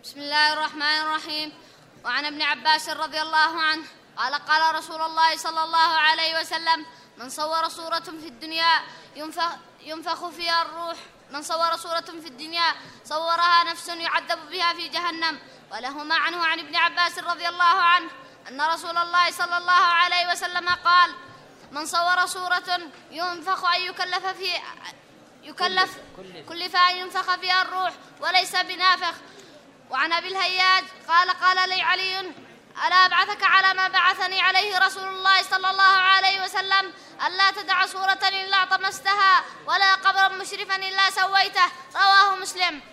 بسم الله الرحمن الرحيم. وعن ابن عباس رضي الله عنه قال قال رسول الله صلى الله عليه وسلم: من صور صورة في الدنيا ينفخ فيها الروح، من صور صورة في الدنيا صورها نفس يعذب بها في جهنم. ولهما عنه عن ابن عباس رضي الله عنه أن رسول الله صلى الله عليه وسلم قال: من صور صورة ينفخ أن كلف أن ينفخ فيها الروح وليس بنافخ. وعن أبي الهياج قال لي علي: ألا أبعثك على ما بعثني عليه رسول الله صلى الله عليه وسلم: ألا تدع صورة إلا طمستها ولا قبرا مشرفا إلا سويته. رواه مسلم.